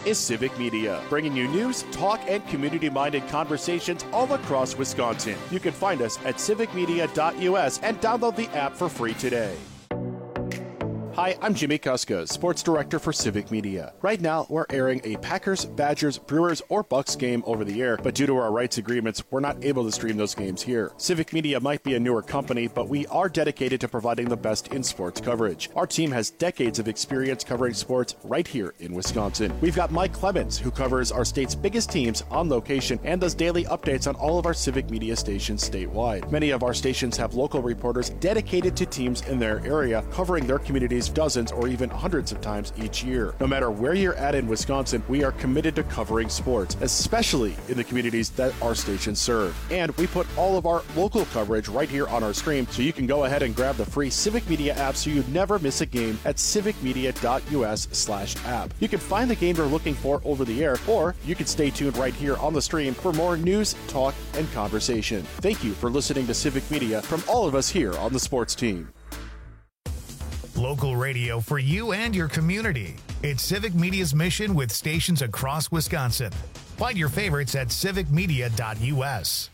is Civic Media, bringing you news, talk, and community-minded conversations all across Wisconsin. You can find us at civicmedia.us and download the app for free today. Hi, I'm Jimmy Kuska, Sports Director for Civic Media. Right now, we're airing a Packers, Badgers, Brewers, or Bucks game over the air, but due to our rights agreements, we're not able to stream those games here. Civic Media might be a newer company, but we are dedicated to providing the best in sports coverage. Our team has decades of experience covering sports right here in Wisconsin. We've got Mike Clemens, who covers our state's biggest teams on location and does daily updates on all of our Civic Media stations statewide. Many of our stations have local reporters dedicated to teams in their area, covering their communities dozens or even hundreds of times each year. No matter where you're at in Wisconsin, we are committed to covering sports, especially in the communities that our stations serve. And we put all of our local coverage right here on our stream, so you can go ahead and grab the free Civic Media app so you never miss a game at civicmedia.us/app. You can find the game you're looking for over the air, or you can stay tuned right here on the stream for more news, talk, and conversation. Thank you for listening to Civic Media from all of us here on the sports team. Local radio for you and your community. It's Civic Media's mission with stations across Wisconsin. Find your favorites at civicmedia.us.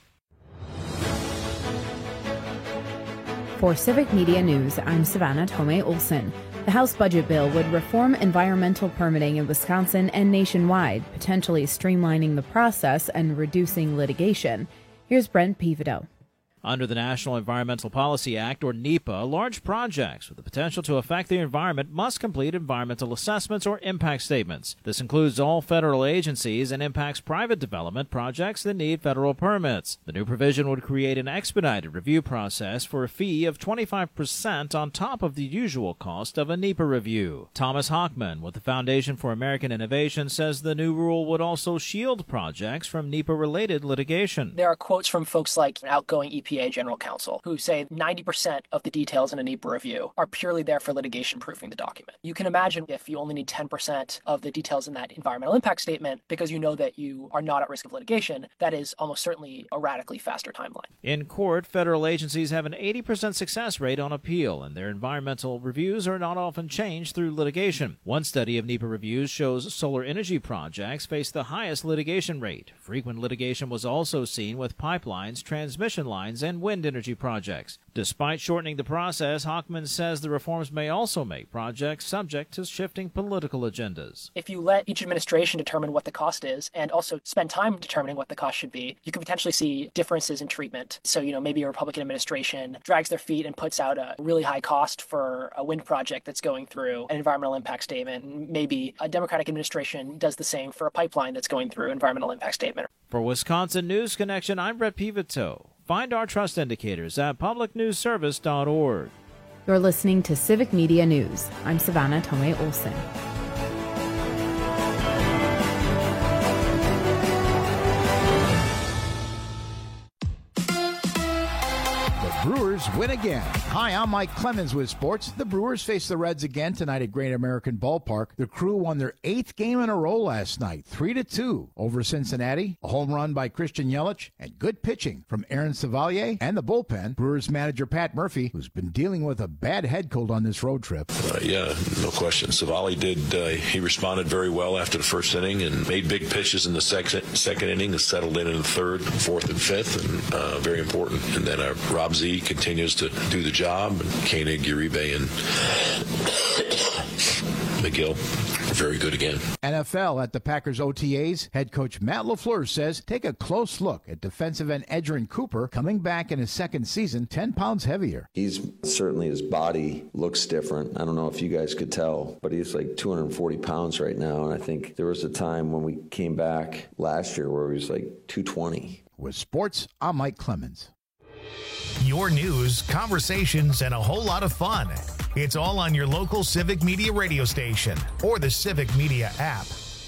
For Civic Media News, I'm Savannah Tomei-Olson. The House budget bill would reform environmental permitting in Wisconsin and nationwide, potentially streamlining the process and reducing litigation. Here's Brent Pivoto. Under the National Environmental Policy Act, or NEPA, large projects with the potential to affect the environment must complete environmental assessments or impact statements. This includes all federal agencies and impacts private development projects that need federal permits. The new provision would create an expedited review process for a fee of 25% on top of the usual cost of a NEPA review. Thomas Hockman with the Foundation for American Innovation says the new rule would also shield projects from NEPA-related litigation. There are quotes from folks like outgoing EPA General Counsel who say 90% of the details in a NEPA review are purely there for litigation proofing the document. You can imagine if you only need 10% of the details in that environmental impact statement because you know that you are not at risk of litigation, that is almost certainly a radically faster timeline. In court, federal agencies have an 80% success rate on appeal, and their environmental reviews are not often changed through litigation. One study of NEPA reviews shows solar energy projects face the highest litigation rate. Frequent litigation was also seen with pipelines, transmission lines, and wind energy projects. Despite shortening the process, Hockman says the reforms may also make projects subject to shifting political agendas. If you let each administration determine what the cost is and also spend time determining what the cost should be, you could potentially see differences in treatment. So, maybe a Republican administration drags their feet and puts out a really high cost for a wind project that's going through an environmental impact statement. Maybe a Democratic administration does the same for a pipeline that's going through an environmental impact statement. For Wisconsin News Connection, I'm Brett Pivoto. Find our trust indicators at publicnewsservice.org. You're listening to Civic Media News. I'm Savannah Tomei-Olson. Brewers win again. Hi, I'm Mike Clemens with sports. The Brewers face the Reds again tonight at Great American Ballpark. The Crew won their 8th game in a row last night, 3-2 over Cincinnati. A home run by Christian Yelich and good pitching from Aaron Savalier and the bullpen. Brewers manager Pat Murphy, who's been dealing with a bad head cold on this road trip. Yeah, no question. Savali he responded very well after the first inning and made big pitches in the second inning and settled in the third, fourth, and fifth, and very important. And then Rob Z continues to do the job, and Koenig, Uribe, and McGill very good again. NFL at the Packers OTAs, head coach Matt LaFleur says take a close look at defensive end Edgerrin Cooper coming back in his second season, 10 pounds heavier. Certainly his body looks different. I don't know if you guys could tell, but he's like 240 pounds right now, and I think there was a time when we came back last year where he was like 220. With sports, I'm Mike Clemens. Your news, conversations, and a whole lot of fun. It's all on your local Civic Media radio station or the Civic Media app.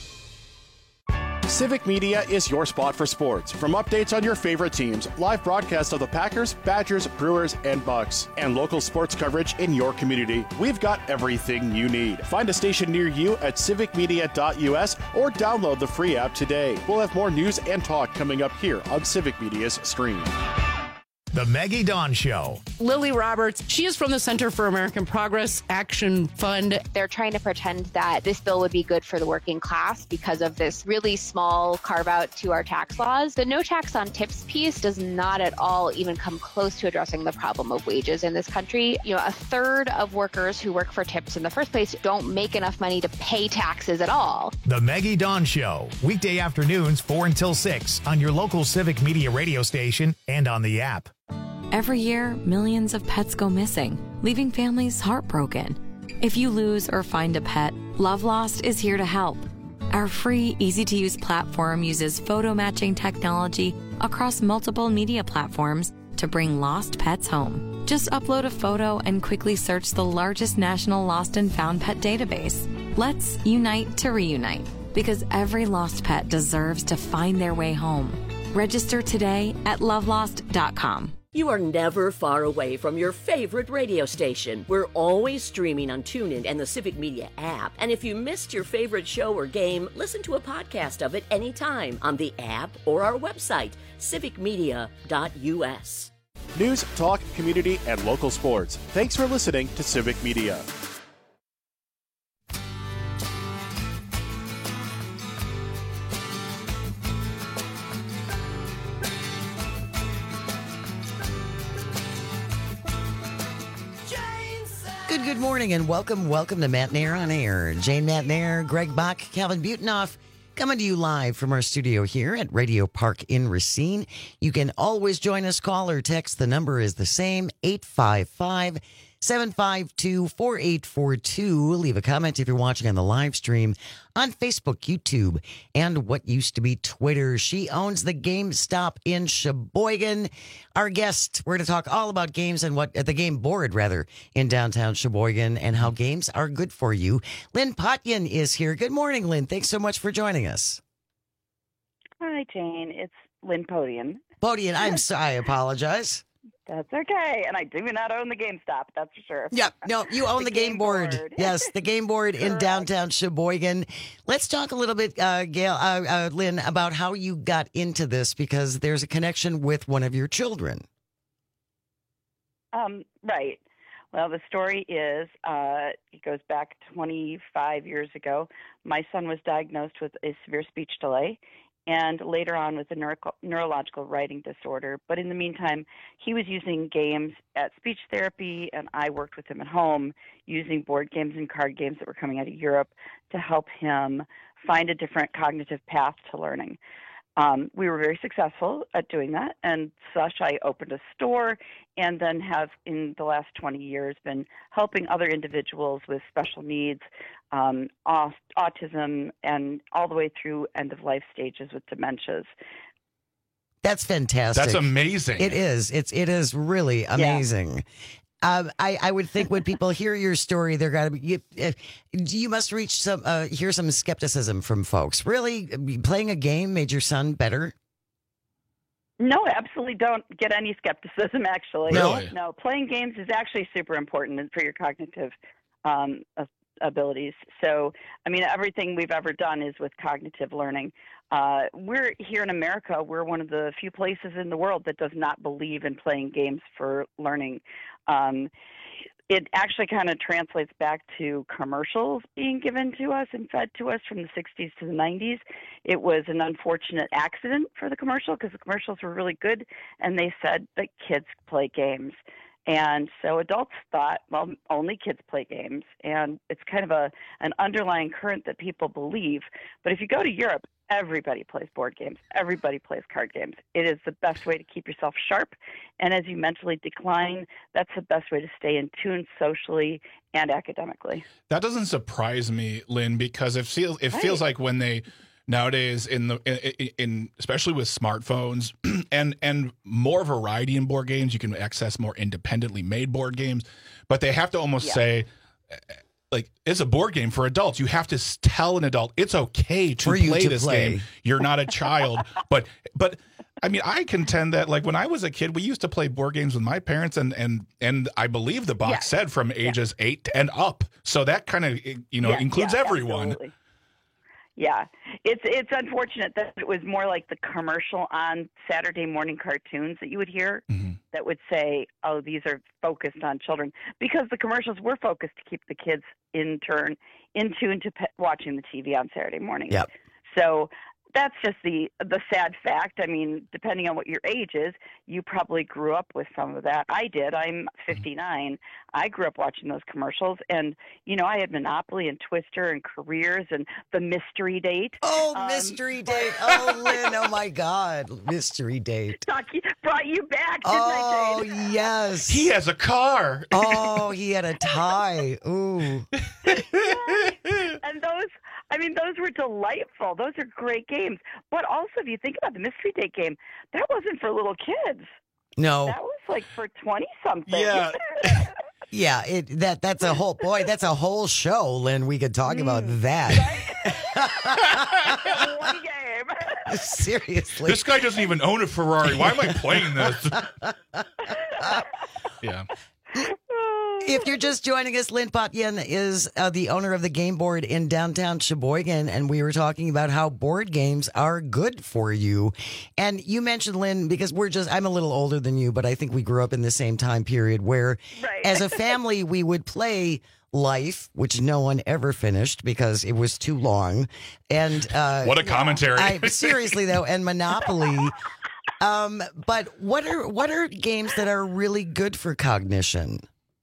Civic Media is your spot for sports. From updates on your favorite teams, live broadcasts of the Packers, Badgers, Brewers, and Bucks, and local sports coverage in your community, we've got everything you need. Find a station near you at civicmedia.us or download the free app today. We'll have more news and talk coming up here on Civic Media's stream. The Maggie Dawn Show. Lily Roberts, she is from the Center for American Progress Action Fund. They're trying to pretend that this bill would be good for the working class because of this really small carve out to our tax laws. The no tax on tips piece does not at all even come close to addressing the problem of wages in this country. You know, a third of workers who work for tips in the first place don't make enough money to pay taxes at all. The Maggie Dawn Show. Weekday afternoons 4 until 6 on your local Civic Media radio station and on the app. Every year, millions of pets go missing, leaving families heartbroken. If you lose or find a pet, Love Lost is here to help. Our free, easy-to-use platform uses photo matching technology across multiple media platforms to bring lost pets home. Just upload a photo and quickly search the largest national lost and found pet database. Let's unite to reunite, because every lost pet deserves to find their way home. Register today at lovelost.com. You are never far away from your favorite radio station. We're always streaming on TuneIn and the Civic Media app. And if you missed your favorite show or game, listen to a podcast of it anytime on the app or our website, civicmedia.us. News, talk, community, and local sports. Thanks for listening to Civic Media. Good morning and welcome to Matt Nair on Air. Jane Matt Nair, Greg Bach, Calvin Butenoff, coming to you live from our studio here at Radio Park in Racine. You can always join us, call or text. The number is the same, 855-752-4842. Leave a comment if you're watching on the live stream on Facebook, YouTube, and what used to be Twitter. She owns the GameStop in Sheboygan. Our guest, we're going to talk all about games and what the game board, rather, in downtown Sheboygan and how games are good for you. Lynn Potyan is here. Good morning, Lynn. Thanks so much for joining us. Hi, Jane. It's Lynn Podian. Podian, I'm sorry. I apologize. That's okay. And I do not own the GameStop, that's for sure. Yeah, no, you own the game board. Yes, the game board in downtown Sheboygan. Let's talk a little bit, Lynn, about how you got into this, because there's a connection with one of your children. Right. Well, the story is, it goes back 25 years ago. My son was diagnosed with a severe speech delay, and later on with a neurological writing disorder. But in the meantime, he was using games at speech therapy, and I worked with him at home using board games and card games that were coming out of Europe to help him find a different cognitive path to learning. We were very successful at doing that, and such I opened a store and then have, in the last 20 years, been helping other individuals with special needs, autism, and all the way through end-of-life stages with dementias. That's fantastic. That's amazing. It is. It is really amazing. Yeah. I would think when people hear your story, they're going to be. You must hear some skepticism from folks. Really, playing a game made your son better? No, absolutely don't get any skepticism, actually. Really? No, playing games is actually super important for your cognitive abilities. So, I mean, everything we've ever done is with cognitive learning. We're here in America, we're one of the few places in the world that does not believe in playing games for learning. It actually kind of translates back to commercials being given to us and fed to us from the 60s to the 90s. It was an unfortunate accident for the commercial because the commercials were really good, and they said that kids play games. And so adults thought, well, only kids play games, and it's kind of an underlying current that people believe. But if you go to Europe, everybody plays board games. Everybody plays card games. It is the best way to keep yourself sharp, and as you mentally decline, that's the best way to stay in tune socially and academically. That doesn't surprise me, Lynn, because it feels like when they nowadays in especially with smartphones and more variety in board games, you can access more independently made board games, but they have to almost say, like, it's a board game for adults. You have to tell an adult it's okay to play this game. You're not a child. but I mean, I contend that, like, when I was a kid, we used to play board games with my parents, and I believe the box said from ages 8 and up. So that kind of includes everyone. Absolutely. Yeah, it's unfortunate that it was more like the commercial on Saturday morning cartoons that you would hear that would say, oh, these are focused on children, because the commercials were focused to keep the kids in tune into watching the TV on Saturday mornings. Yep. So that's just the sad fact. I mean, depending on what your age is, you probably grew up with some of that. I did. I'm 59. I grew up watching those commercials, and I had Monopoly and Twister and Careers and The Mystery Date. Oh, Mystery Date. Oh, Lynn. Oh my God, Mystery Date. Brought you back, didn't I, Oh, Jade? yes. He has a car. Oh, he had a tie. Ooh. And those were delightful. Those are great games. But also, if you think about the Mystery Date game, that wasn't for little kids. No. That was like for 20-something. Yeah. Yeah, that's a whole show, Lynn. We could talk about that. One game. Seriously. This guy doesn't even own a Ferrari. Why am I playing this? Yeah. If you're just joining us, Lynn Potyen is the owner of the Game Board in downtown Sheboygan, and we were talking about how board games are good for you. And you mentioned, Lynn, because I'm a little older than you, but I think we grew up in the same time period where, as a family, we would play Life, which no one ever finished because it was too long. And what a commentary! Seriously though, and Monopoly. But what are games that are really good for cognition?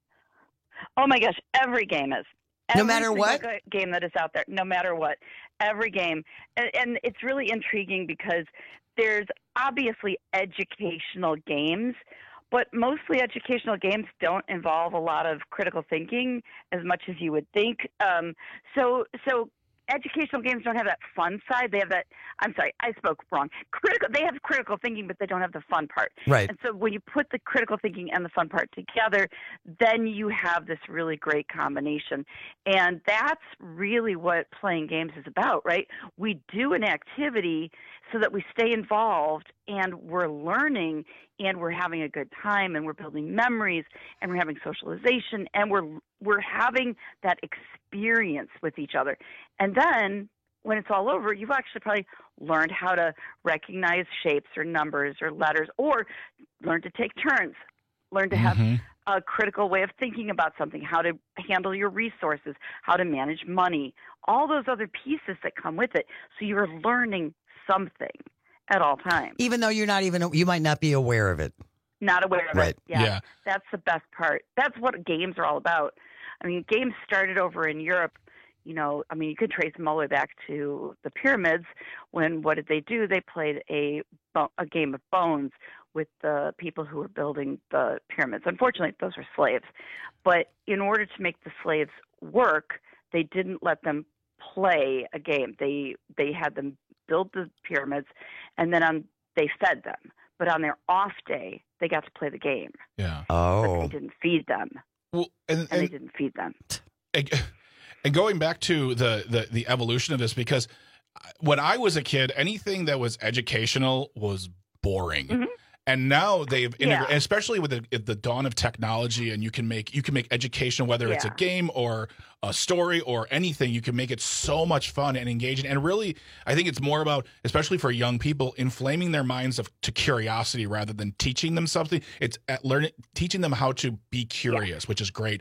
Oh my gosh, every game is. No matter what? Game that is out there, no matter what. Every game. And it's really intriguing because there's obviously educational games, but mostly educational games don't involve a lot of critical thinking as much as you would think. So educational games don't have that fun side. They have that. I'm sorry, I spoke wrong. They have critical thinking, but they don't have the fun part. Right. And so when you put the critical thinking and the fun part together, then you have this really great combination. And that's really what playing games is about, right? We do an activity so that we stay involved and we're learning and we're having a good time and we're building memories and we're having socialization and we're having that experience with each other. And then when it's all over, you've actually probably learned how to recognize shapes or numbers or letters, or learn to take turns, learn to have a critical way of thinking about something, how to handle your resources, how to manage money, all those other pieces that come with it. So you're learning something at all times. Even though you might not be aware of it. Not aware of Right. it. Yeah. That's the best part. That's what games are all about. I mean, games started over in Europe. You could trace them all the way back to the pyramids when what did they do? They played a game of bones with the people who were building the pyramids. Unfortunately, those were slaves. But in order to make the slaves work, they didn't let them play a game. They had them build the pyramids, and then they fed them. But on their off day, they got to play the game. Yeah. Oh. But they didn't feed them. Well, and they didn't feed them. And going back to the evolution of this, because when I was a kid, anything that was educational was boring. Mm-hmm. And now they've integrated, especially with the dawn of technology, and you can make education, whether it's a game or a story or anything, you can make it so much fun and engaging. And really, I think it's more about, especially for young people, inflaming their minds to curiosity rather than teaching them something. It's teaching them how to be curious, which is great.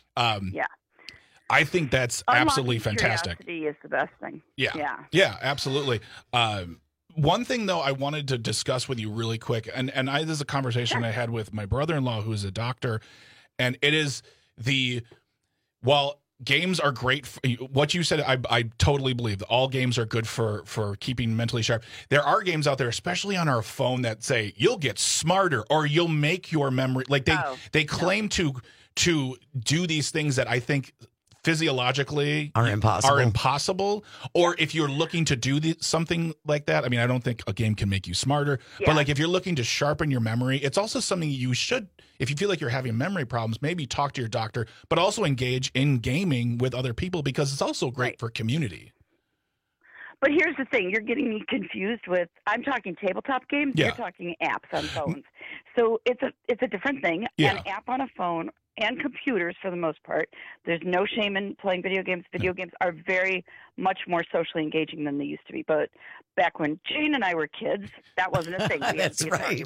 I think that's absolutely fantastic. Curiosity is the best thing. Yeah, absolutely. One thing, though, I wanted to discuss with you really quick, and this is a conversation I had with my brother-in-law, who is a doctor, and it is while games are great, what you said, I totally believe that all games are good for keeping mentally sharp. There are games out there, especially on our phone, that say you'll get smarter or you'll make your memory, like they claim to do these things that I think physiologically are impossible. Or if you're looking to do something like that, I mean, I don't think a game can make you smarter, but like if you're looking to sharpen your memory, it's also something you should, if you feel like you're having memory problems, maybe talk to your doctor, but also engage in gaming with other people, because it's also great for community. But here's the thing, you're getting me confused with, I'm talking tabletop games, you're talking apps on phones. So it's a different thing. Yeah. An app on a phone and computers for the most part. There's no shame in playing video games. Video games are very much more socially engaging than they used to be. But back when Jane and I were kids, that wasn't a thing. That's right.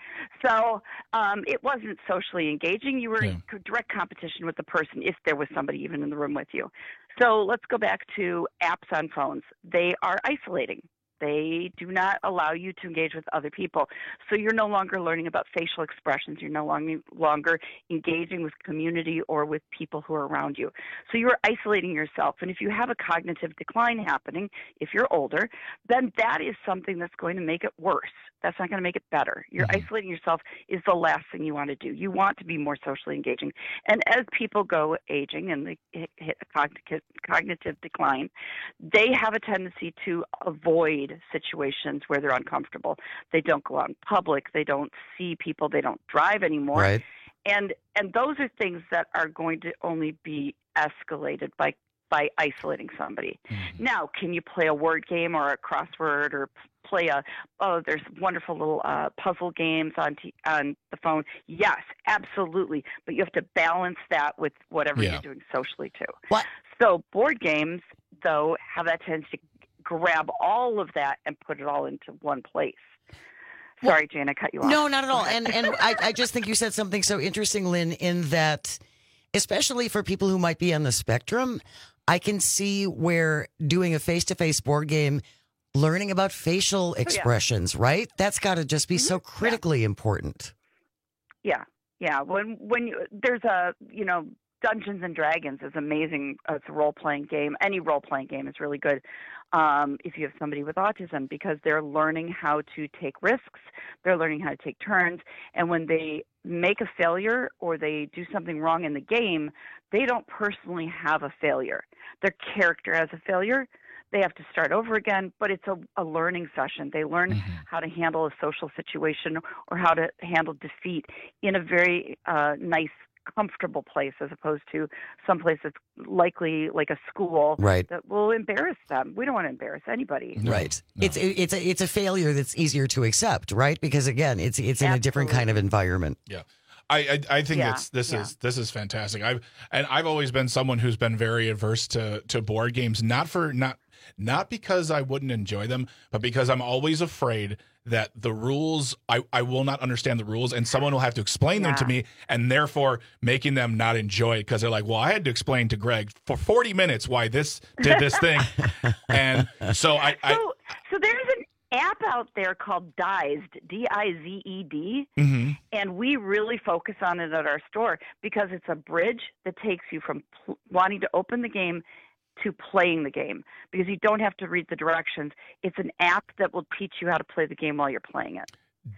So it wasn't socially engaging. You were in direct competition with the person if there was somebody even in the room with you. So let's go back to apps on phones. They are isolating. They do not allow you to engage with other people. So you're no longer learning about facial expressions. You're no longer engaging with community or with people who are around you. So you're isolating yourself. And if you have a cognitive decline happening, if you're older, then that is something that's going to make it worse. That's not going to make it better. You're isolating yourself is the last thing you want to do. You want to be more socially engaging. And as people go aging and they hit a cognitive decline, they have a tendency to avoid situations where they're uncomfortable. They don't go out in public. They don't see people. They don't drive anymore. Right. And those are things that are going to only be escalated by isolating somebody. Now, can you play a word game or a crossword or play there's wonderful little puzzle games on the phone? Yes, absolutely. But you have to balance that with whatever you're doing socially too. What? So board games, though, have that tendency to grab all of that and put it all into one place. Sorry, Jane, I cut you off. No, not at all. And I just think you said something so interesting, Lynn, in that, especially for people who might be on the spectrum, I can see where doing a face-to-face board game, learning about facial expressions, right? That's got to just be so critically important. Yeah. When there's Dungeons and Dragons is amazing. It's a role-playing game. Any role-playing game is really good if you have somebody with autism, because they're learning how to take risks. They're learning how to take turns. And when they make a failure or they do something wrong in the game, they don't personally have a failure. Their character has a failure. They have to start over again, but it's a learning session. They learn how to handle a social situation or how to handle defeat in a very nice, comfortable place, as opposed to some place that's likely like a school that will embarrass them. We don't want to embarrass anybody. Right. No. It's a failure that's easier to accept, right? Because again, it's in a different kind of environment. Yeah. I think this is fantastic. I've always been someone who's been very averse to board games, not because I wouldn't enjoy them, but because I'm always afraid that the rules, I will not understand the rules, and someone will have to explain them to me, and therefore making them not enjoy it, because they're like, well, I had to explain to Greg for 40 minutes why this did this thing. And so So there's an app out there called Dized, D-I-Z-E-D, and we really focus on it at our store because it's a bridge that takes you from wanting to open the game to playing the game, because you don't have to read the directions. It's an app that will teach you how to play the game while you're playing it.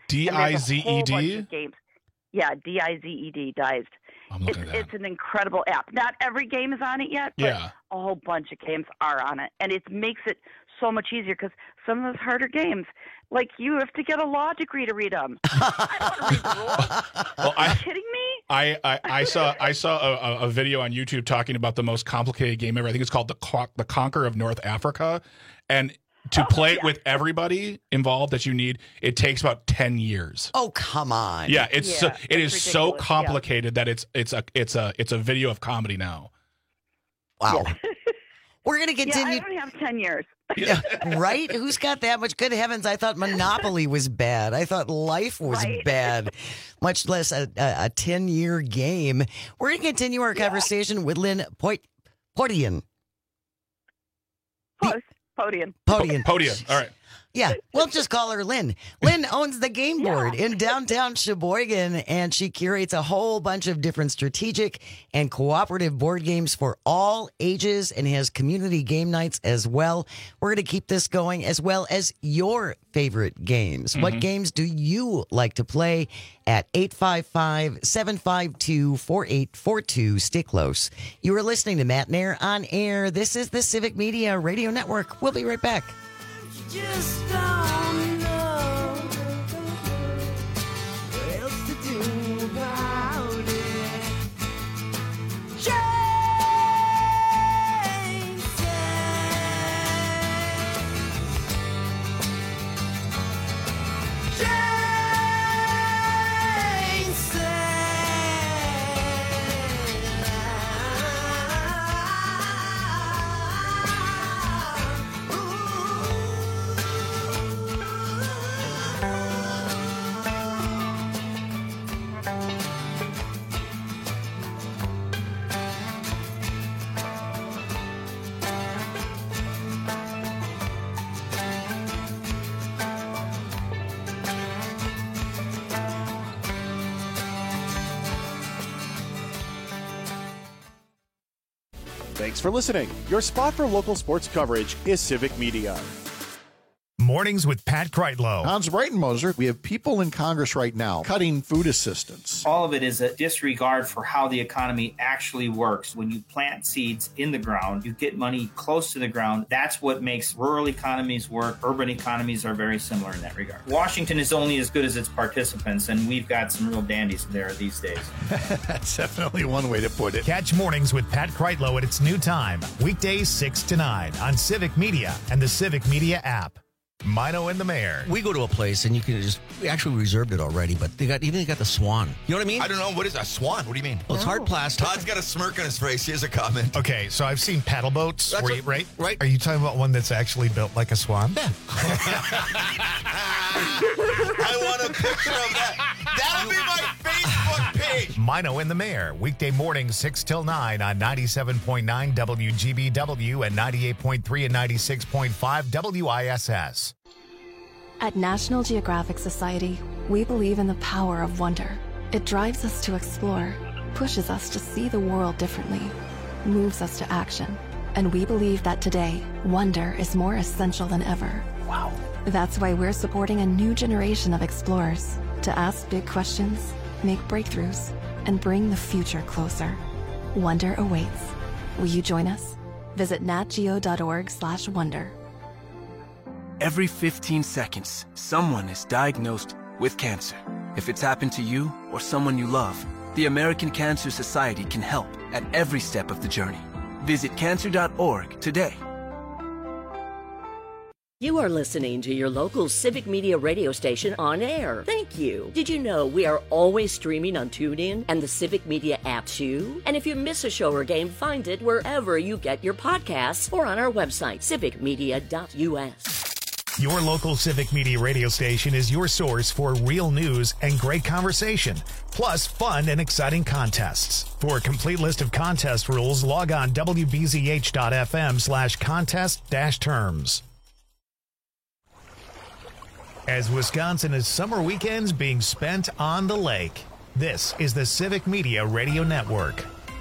D-I-Z-E-D? Yeah, D-I-Z-E-D, Dized. It's an incredible app. Not every game is on it yet, but a whole bunch of games are on it. And it makes it so much easier, because some of those harder games, like, you have to get a law degree to read them. I don't want to read the rules. Well, are you kidding me? I saw a video on YouTube talking about the most complicated game ever. I think it's called the Conquer of North Africa, and to play it with everybody involved that you need, it takes about 10 years. Oh, come on! Yeah, it is so complicated that it's a video of comedy now. Wow. We're going to continue. I don't have 10 years. Yeah, right? Who's got that much? Good heavens, I thought Monopoly was bad. I thought life was bad, much less a 10-year game. We're going to continue our conversation with Lynn Poitian. Poitian. All right. Yeah, we'll just call her Lynn. Lynn owns the Game Board in downtown Sheboygan, and she curates a whole bunch of different strategic and cooperative board games for all ages and has community game nights as well. We're going to keep this going, as well as your favorite games. What games do you like to play? At 855-752-4842. Stay close. You are listening to Matt Nair on Air. This is the Civic Media Radio Network. We'll be right back. Just don't know what else to do about it. Jane said Thanks for listening. Your spot for local sports coverage is Civic Media. Mornings with Pat Kreitlow. Hans Breitenmoser, we have people in Congress right now cutting food assistance. All of it is a disregard for how the economy actually works. When you plant seeds in the ground, you get money close to the ground. That's what makes rural economies work. Urban economies are very similar in that regard. Washington is only as good as its participants, and we've got some real dandies there these days. That's definitely one way to put it. Catch Mornings with Pat Kreitlow at its new time, weekdays 6 to 9 on Civic Media and the Civic Media app. Mino and the Mayor. We go to a place and you can we actually reserved it already, but they got the Swan. You know what I mean? I don't know. What is a Swan? What do you mean? Well, it's hard plastic. Todd's got a smirk on his face. Here's a comment. Okay, so I've seen paddle boats. Right. Are you talking about one that's actually built like a swan? Yeah. I want a picture of that. That'll be my Facebook page. Mino and the Mayor, weekday mornings 6 till 9 on 97.9 WGBW and 98.3 and 96.5 WISS. At National Geographic Society, we believe in the power of wonder. It drives us to explore, pushes us to see the world differently, moves us to action. And we believe that today, wonder is more essential than ever. Wow. That's why we're supporting a new generation of explorers to ask big questions, make breakthroughs, and bring the future closer. Wonder awaits. Will you join us? Visit natgeo.org/wonder. Every 15 seconds, someone is diagnosed with cancer. If it's happened to you or someone you love, the American Cancer Society can help at every step of the journey. Visit cancer.org today. You are listening to your local Civic Media radio station on air. Thank you. Did you know we are always streaming on TuneIn and the Civic Media app too? And if you miss a show or game, find it wherever you get your podcasts or on our website, civicmedia.us. Your local Civic Media radio station is your source for real news and great conversation, plus fun and exciting contests. For a complete list of contest rules, log on wbzh.fm/contest-terms. As Wisconsin is summer weekends being spent on the lake, this is the Civic Media Radio Network.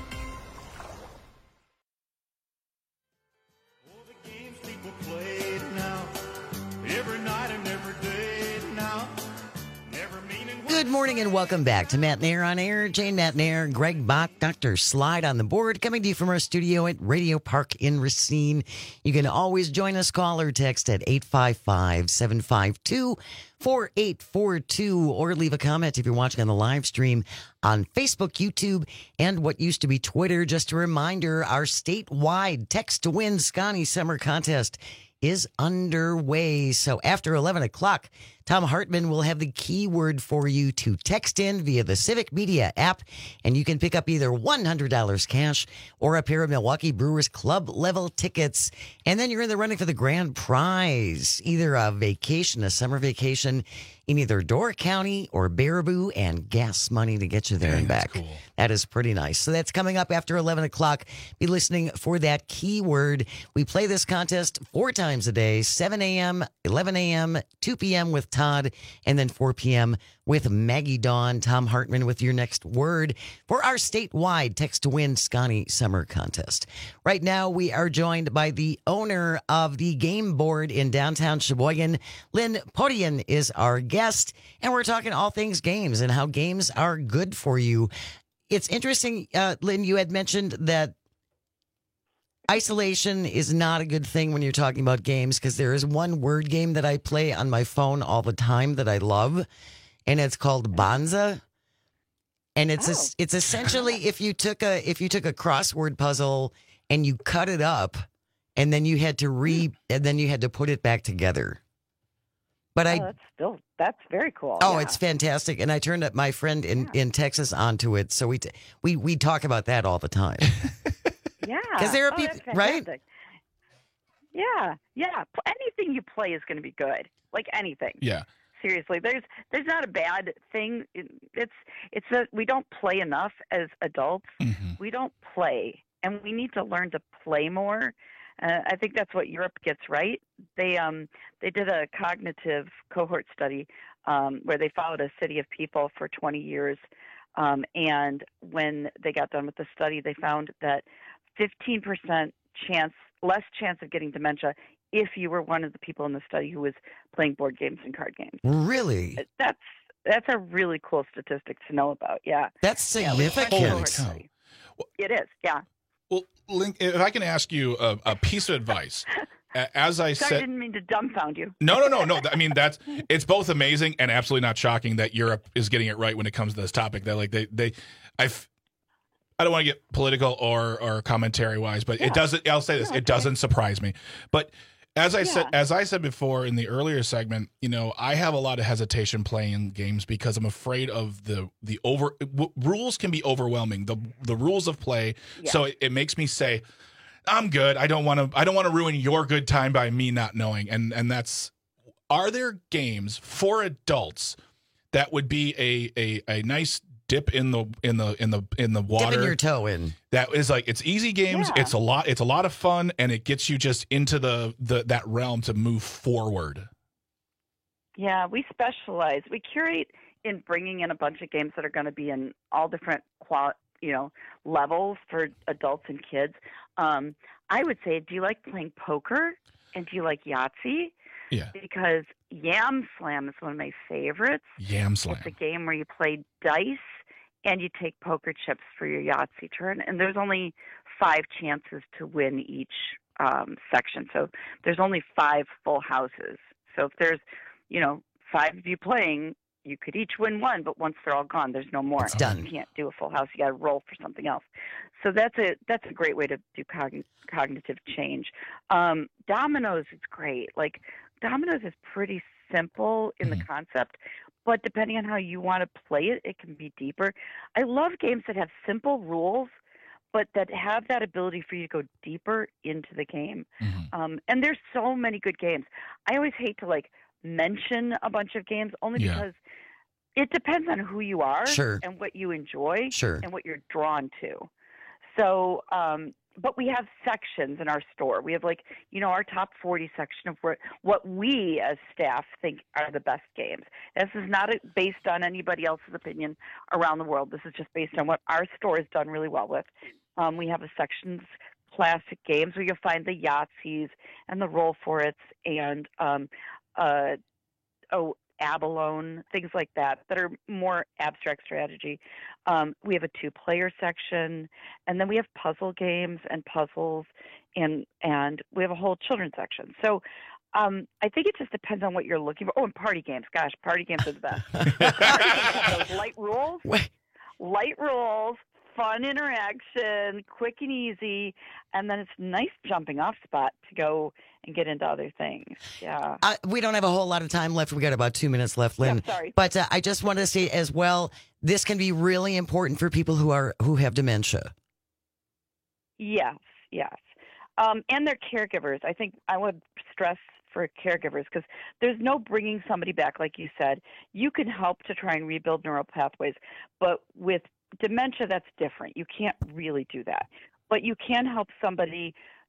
Good morning and welcome back to Matt Nair on Air. Jane Matt Nair, Greg Bach, Dr. Slide on the board, coming to you from our studio at Radio Park in Racine. You can always join us, call or text at 855-752-4842, or leave a comment if you're watching on the live stream on Facebook, YouTube, and what used to be Twitter. Just a reminder, our statewide Text to Win Scotty Summer Contest is underway. So after 11 o'clock, Tom Hartman will have the keyword for you to text in via the Civic Media app, and you can pick up either $100 cash or a pair of Milwaukee Brewers club level tickets. And then you're in the running for the grand prize, either a vacation, a summer vacation in either Door County or Baraboo, and gas money to get you there and back. Cool. That is pretty nice. So that's coming up after 11 o'clock. Be listening for that keyword. We play this contest 4 times a day, 7 a.m., 11 a.m., 2 p.m. with Todd, and then 4 p.m. with Maggie Dawn. Tom Hartman with your next word for our statewide Text to Win Scotty Summer Contest. Right now, we are joined by the owner of the game board in downtown Sheboygan. Lynn Podian is our guest, and we're talking all things games and how games are good for you. It's interesting, Lynn, you had mentioned that isolation is not a good thing when you're talking about games, because there is one word game that I play on my phone all the time that I love, and it's called Bonza. And it's it's essentially if you took a crossword puzzle and you cut it up, and then you had to put it back together. But that's very cool. Oh, yeah. It's fantastic. And I turned up my friend in Texas onto it. So we talk about that all the time. Yeah. Because there are people, right? Yeah. Anything you play is going to be good. Like anything. Yeah. Seriously, there's not a bad thing. It's that we don't play enough as adults. Mm-hmm. We don't play, and we need to learn to play more. I think that's what Europe gets right. They did a cognitive cohort study where they followed a city of people for 20 years, and when they got done with the study, they found that 15% less chance of getting dementia if you were one of the people in the study who was playing board games and card games. Really? That's a really cool statistic to know about. Yeah. That's significant. It is. Yeah. Well, Lynn, if I can ask you a piece of advice. As I Sorry, said, I didn't mean to dumbfound you. No. I mean, it's both amazing and absolutely not shocking that Europe is getting it right when it comes to this topic. That like I don't want to get political or commentary wise, but it doesn't. I'll say this: it doesn't surprise me. But as I said before in the earlier segment, I have a lot of hesitation playing games because I'm afraid of the rules can be overwhelming. The rules of play, so it makes me say, I'm good. I don't want to ruin your good time by me not knowing. And that's. Are there games for adults that would be a nice dip in the water, dipping your toe in? That is like, it's easy games. It's a lot of fun, and it gets you just into that realm to move forward. Yeah, we specialize. We curate in bringing in a bunch of games that are going to be in all different levels for adults and kids. I would say, do you like playing poker and do you like Yahtzee? Yeah. Because Yam Slam is one of my favorites. Yam Slam. It's a game where you play dice and you take poker chips for your Yahtzee turn, and there's only 5 chances to win each section. So there's only 5 full houses. So if there's, 5 of you playing, you could each win 1, but once they're all gone, there's no more. It's done. You can't do a full house. You got to roll for something else. So that's a great way to do cognitive change. Dominoes is great. Like, Dominoes is pretty simple in the concept, but depending on how you want to play it, it can be deeper. I love games that have simple rules, but that have that ability for you to go deeper into the game. And there's so many good games. I always hate to mention a bunch of games only because it depends on who you are and what you enjoy and what you're drawn to. So, but we have sections in our store. We have our top 40 section of what we as staff think are the best games. This is not based on anybody else's opinion around the world. This is just based on what our store has done really well with. We have a sections classic games where you'll find the Yahtzees and the Roll For It's and Abalone, things like that are more abstract strategy. We have a 2-player section, and then we have puzzle games and puzzles, and we have a whole children's section. So I think it just depends on what you're looking for. Oh, and party games. Gosh, party games are the best. Party games have those light rules, fun interaction, quick and easy, and then it's a nice jumping off spot to go and get into other things. Yeah. We don't have a whole lot of time left. We got about 2 minutes left, Lynn. Yeah, sorry. But I just want to say as well, this can be really important for people who have dementia. Yes. And their caregivers. I think I would stress for caregivers because there's no bringing somebody back, like you said. You can help to try and rebuild neural pathways, but with dementia, that's different. You can't really do that. But you can help somebody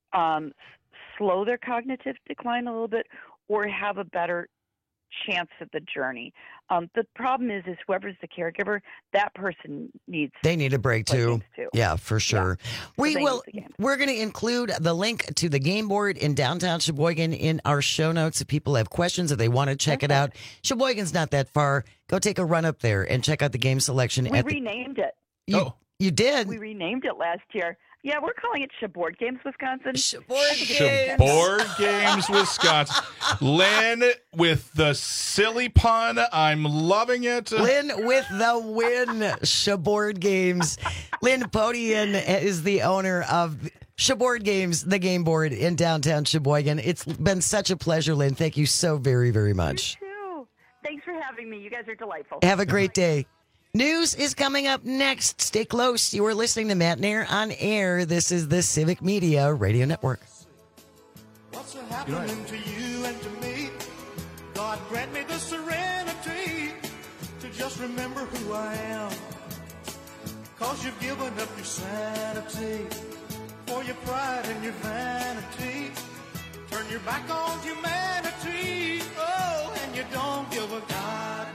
slow their cognitive decline a little bit or have a better chance at the journey. The problem is whoever's the caregiver, that person they need a break too. Yeah, for sure. Yeah. We're going to include the link to the game board in downtown Sheboygan in our show notes if people have questions, if they want to check it out. Sheboygan's not that far. Go take a run up there and check out the game selection. We renamed it. You did? We renamed it last year. Yeah, we're calling it Sheboard Games Wisconsin. Sheboard Games Wisconsin. Lynn with the silly pun. I'm loving it. Lynn with the win. Sheboard Games. Lynn Podian is the owner of Sheboard Games, the game board in downtown Sheboygan. It's been such a pleasure, Lynn. Thank you so very, very much. You too. Thanks for having me. You guys are delightful. Have a great day. News is coming up next. Stay close. You are listening to Matt Nair on Air. This is the Civic Media Radio Network. What's happening to you and to me? God grant me the serenity to just remember who I am. 'Cause you've given up your sanity for your pride and your vanity. Turn your back on humanity. Oh, and you don't give a God.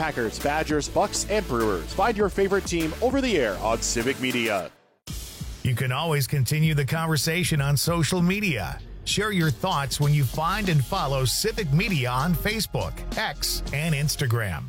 Packers, Badgers, Bucks, and Brewers. Find your favorite team over the air on Civic Media. You can always continue the conversation on social media. Share your thoughts when you find and follow Civic Media on Facebook, X, and Instagram.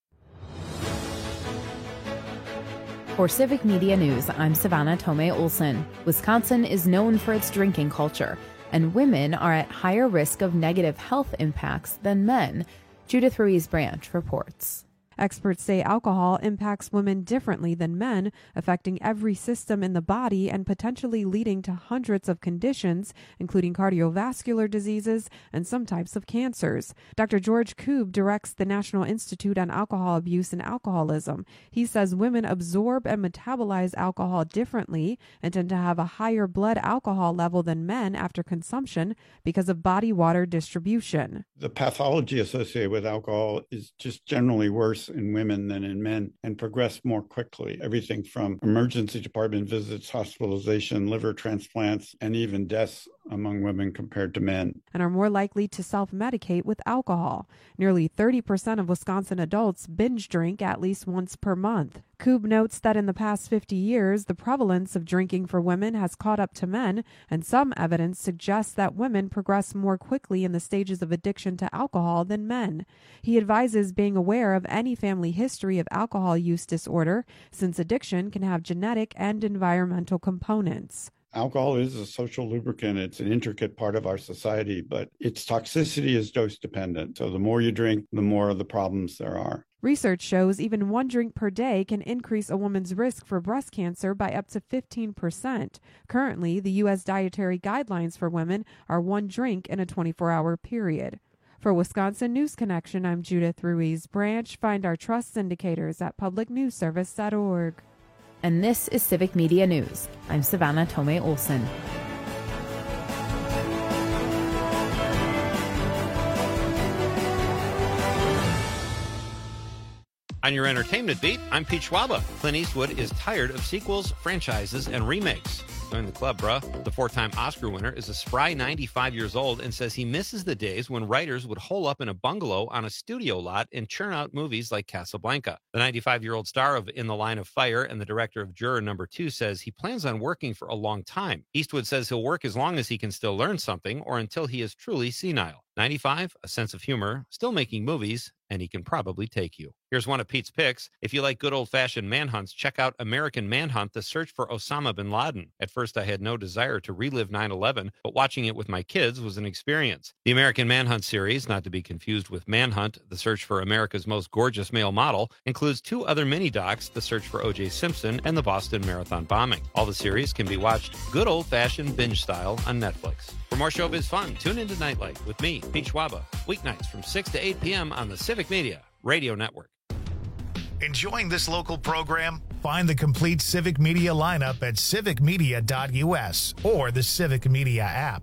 For Civic Media News, I'm Savannah Tomei Olson. Wisconsin is known for its drinking culture, and women are at higher risk of negative health impacts than men. Judith Ruiz-Branch reports. Experts say alcohol impacts women differently than men, affecting every system in the body and potentially leading to hundreds of conditions, including cardiovascular diseases and some types of cancers. Dr. George Koob directs the National Institute on Alcohol Abuse and Alcoholism. He says women absorb and metabolize alcohol differently and tend to have a higher blood alcohol level than men after consumption because of body water distribution. The pathology associated with alcohol is just generally worse in women than in men and progress more quickly. Everything from emergency department visits, hospitalization, liver transplants, and even deaths among women compared to men. And are more likely to self-medicate with alcohol. Nearly 30% of Wisconsin adults binge drink at least once per month. Koob notes that in the past 50 years, the prevalence of drinking for women has caught up to men, and some evidence suggests that women progress more quickly in the stages of addiction to alcohol than men. He advises being aware of any family history of alcohol use disorder, since addiction can have genetic and environmental components. Alcohol is a social lubricant. It's an intricate part of our society, but its toxicity is dose dependent. So the more you drink, the more of the problems there are. Research shows even one drink per day can increase a woman's risk for breast cancer by up to 15%. Currently, the U.S. dietary guidelines for women are one drink in a 24-hour period. For Wisconsin News Connection, I'm Judith Ruiz-Branch. Find our trust indicators at publicnewsservice.org. And this is Civic Media News. I'm Savannah Tomei Olson. On your entertainment beat, I'm Pete Schwaba. Clint Eastwood is tired of sequels, franchises, and remakes. Join the club, bruh. The four-time Oscar winner is a spry 95 years old and says he misses the days when writers would hole up in a bungalow on a studio lot and churn out movies like Casablanca. The 95-year-old star of In the Line of Fire and the director of Juror No. 2 says he plans on working for a long time. Eastwood says he'll work as long as he can still learn something or until he is truly senile. 95, a sense of humor, still making movies, and he can probably take you. Here's one of Pete's picks. If you like good old-fashioned manhunts, check out American Manhunt, the search for Osama bin Laden. At first, I had no desire to relive 9/11, but watching it with my kids was an experience. The American Manhunt series, not to be confused with Manhunt, the search for America's most gorgeous male model, includes two other mini-docs, the search for O.J. Simpson and the Boston Marathon bombing. All the series can be watched good old-fashioned binge style on Netflix. For more showbiz fun, tune into Nightlight with me, Pete Schwaba, weeknights from 6 to 8 p.m. on the Civic Media Radio Network. Enjoying this local program? Find the complete Civic Media lineup at civicmedia.us or the Civic Media app.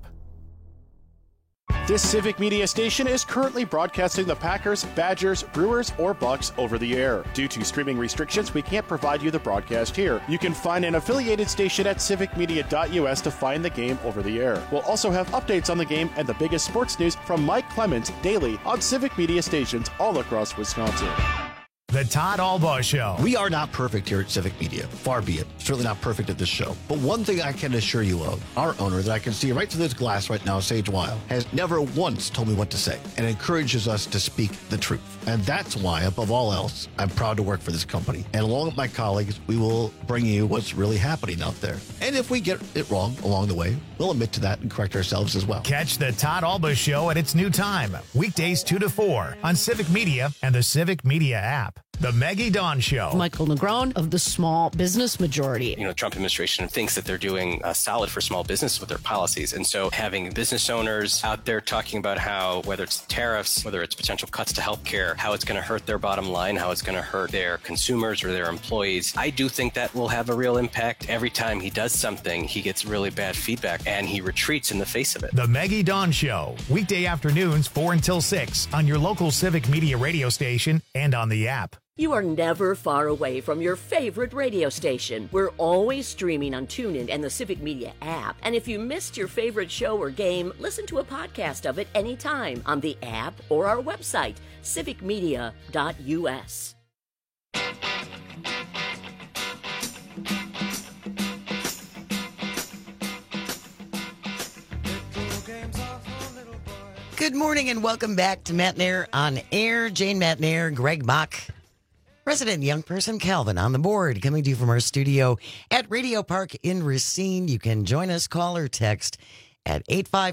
This Civic Media station is currently broadcasting the Packers, Badgers, Brewers, or Bucks over the air. Due to streaming restrictions, we can't provide you the broadcast here. You can find an affiliated station at civicmedia.us to find the game over the air. We'll also have updates on the game and the biggest sports news from Mike Clemens daily on Civic Media stations all across Wisconsin. The Todd Albaugh Show. We are not perfect here at Civic Media. Far be it. Certainly not perfect at this show. But one thing I can assure you of, our owner that I can see right through this glass right now, Sage Weil, has never once told me what to say and encourages us to speak the truth. And that's why, above all else, I'm proud to work for this company. And along with my colleagues, we will bring you what's really happening out there. And if we get it wrong along the way, we'll admit to that and correct ourselves as well. Catch the Todd Albaugh Show at its new time, weekdays 2 to 4 on Civic Media and the Civic Media app. The Maggie Dawn Show. Michael Negron of the Small Business Majority. The Trump administration thinks that they're doing solid for small business with their policies. And so having business owners out there talking about how, whether it's tariffs, whether it's potential cuts to healthcare, how it's going to hurt their bottom line, how it's going to hurt their consumers or their employees, I do think that will have a real impact. Every time he does something, he gets really bad feedback and he retreats in the face of it. The Maggie Dawn Show, weekday afternoons 4 until 6 on your local Civic Media radio station and on the app. You are never far away from your favorite radio station. We're always streaming on TuneIn and the Civic Media app. And if you missed your favorite show or game, listen to a podcast of it anytime on the app or our website, civicmedia.us. Good morning and welcome back to Matt Nair on Air. Jane Matt Nair, Greg Bach, resident young person Calvin on the board, coming to you from our studio at Radio Park in Racine. You can join us, call or text at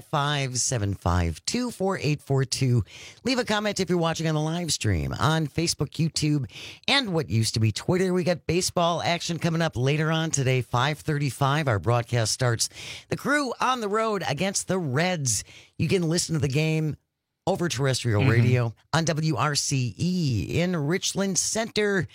855-752-4842. Leave a comment if you're watching on the live stream on Facebook, YouTube, and what used to be Twitter. We got baseball action coming up later on today, 5:35. Our broadcast starts. The Crew on the road against the Reds. You can listen to the game over terrestrial radio on WRCE in Richland Center,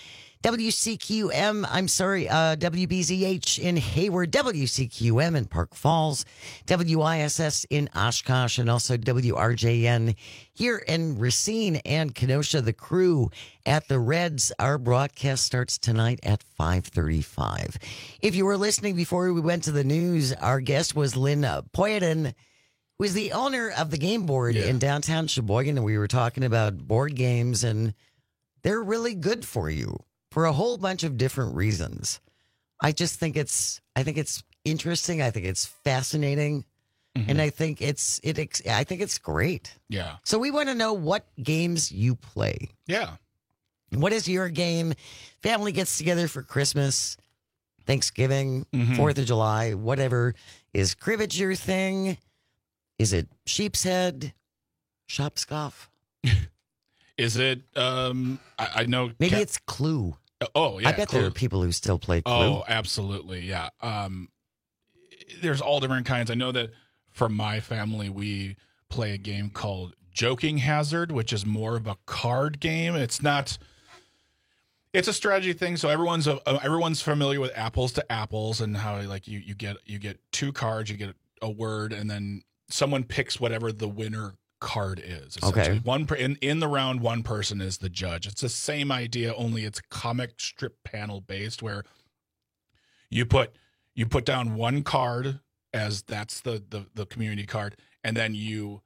WBZH in Hayward, WCQM in Park Falls, WISS in Oshkosh, and also WRJN here in Racine and Kenosha. The Crew at the Reds. Our broadcast starts tonight at 5:35. If you were listening before we went to the news, our guest was Lynn Poyadin, who is the owner of the Game Board in downtown Sheboygan, and we were talking about board games, and they're really good for you for a whole bunch of different reasons. I think it's interesting. I think it's fascinating, and I think it's great. Yeah. So we want to know what games you play. Yeah. What is your game? Family gets together for Christmas, Thanksgiving, 4th of July, whatever. Is cribbage your thing? Is it sheep's head? Shopscoff? Is it, I know. Maybe it's Clue. Oh, yeah. I bet Clue. there are people who still play Clue. Oh, absolutely. Yeah. There's all different kinds. I know that for my family, we play a game called Joking Hazard, which is more of a card game. It's a strategy thing. So everyone's familiar with apples to apples and how like you get two cards, you get a word, and then someone picks whatever the winner card is. Okay. In the round, one person is the judge. It's the same idea, only it's comic strip panel based, where you put down one card as that's the community card, and then you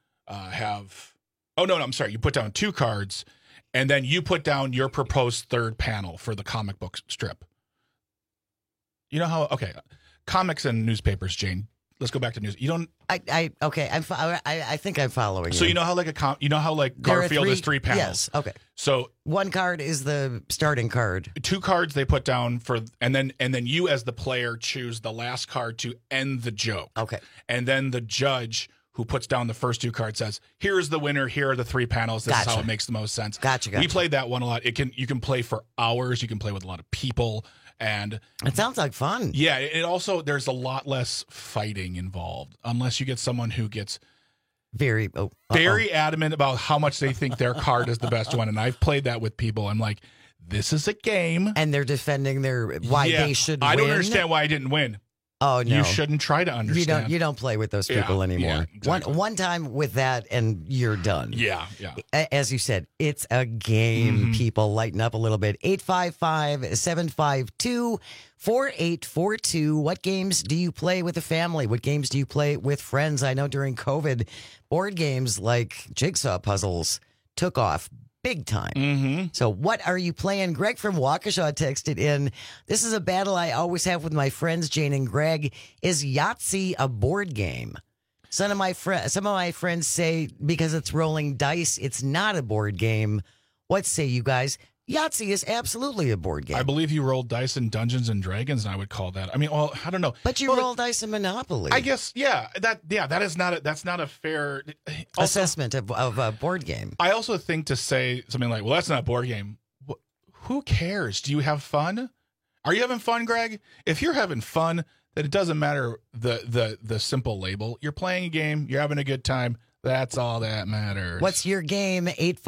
you put down two cards, and then you put down your proposed third panel for the comic book strip. You know how comics and newspapers, Jane. Let's go back to news. You don't. I think I'm following. So you know how Garfield is three panels. Yes. Okay. So one card is the starting card. Two cards they put down and then you as the player choose the last card to end the joke. Okay. And then the judge who puts down the first two cards says, "Here's the winner. Here are the three panels. This is how it makes the most sense." Gotcha. We played that one a lot. You can play for hours. You can play with a lot of people. And it sounds like fun. Yeah, it also there's a lot less fighting involved unless you get someone who gets very adamant about how much they think their card is the best one. And I've played that with people. I'm like, this is a game, and they're defending they should win. I don't understand why I didn't win. Oh no! You shouldn't try to understand. You don't play with those people anymore. Yeah, exactly. One time with that, and you're done. Yeah. As you said, it's a game. People lighten up a little bit. 855-752-4842. What games do you play with the family? What games do you play with friends? I know during COVID, board games like jigsaw puzzles took off big time. So what are you playing? Greg from Waukesha texted in, "This is a battle I always have with my friends, Jane and Greg. Is Yahtzee a board game? Some of my friends say because it's rolling dice, it's not a board game. What say you guys?" Yahtzee is absolutely a board game. I believe you roll dice in Dungeons and Dragons, and I would call that. I mean, well, I don't know. But you roll dice in Monopoly. I guess, that's not a fair assessment of a board game. I also think to say something like, "Well, that's not a board game." Who cares? Do you have fun? Are you having fun, Greg? If you're having fun, then it doesn't matter the simple label. You're playing a game. You're having a good time. That's all that matters. What's your game?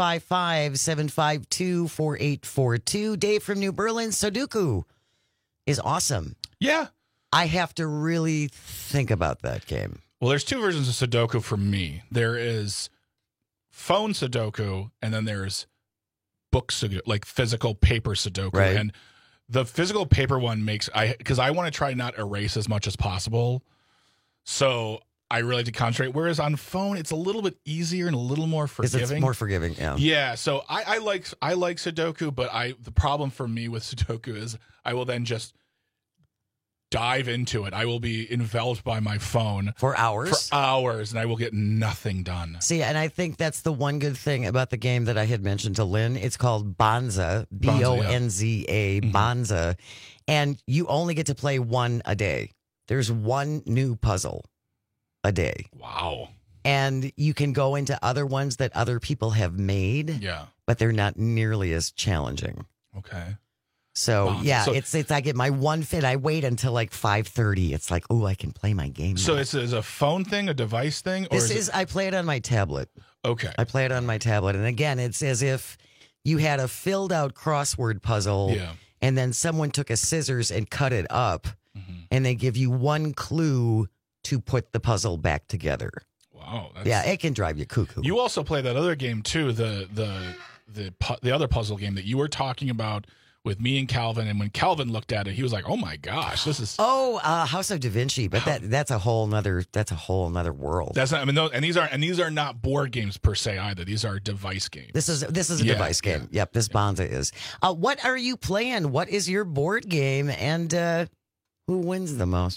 855-752-4842. Dave from New Berlin. Sudoku is awesome. Yeah. I have to really think about that game. Well, there's two versions of Sudoku for me. There is phone Sudoku, and then there's book Sudoku, like physical paper Sudoku, Right. and the physical paper one makes because I want to try not erase as much as possible, so I really like to concentrate. Whereas on phone, it's a little bit easier and a little more forgiving. It's more forgiving, yeah. Yeah, so I like Sudoku, but the problem for me with Sudoku is I will then just dive into it. I will be enveloped by my phone for hours, and I will get nothing done. See, and I think that's the one good thing about the game that I had mentioned to Lynn. It's called Bonza, Bonza, Bonza, and you only get to play one a day. There's one new puzzle a day. Wow. And you can go into other ones that other people have made. Yeah. But they're not nearly as challenging. Okay. So, Wow. yeah, So- it's I get my one fit. I wait until like 5:30. It's like, oh, I can play my game So now. it's a phone thing, a device thing? Or I play it on my tablet. Okay. I play it on my tablet. And again, it's as if you had a filled out crossword puzzle Yeah. and then someone took a scissors and cut it up Mm-hmm. and they give you one clue to put the puzzle back together. Wow. Yeah, it can drive you cuckoo. You also play that other game too, the other puzzle game that you were talking about with me and Calvin. And when Calvin looked at it, he was like, "Oh my gosh, this is." House of Da Vinci, but that's a whole nother world. That's not. I mean, these are not board games per se either. These are device games. This is a device game. Yep, this Bonza is. What are you playing? What is your board game? And who wins the most?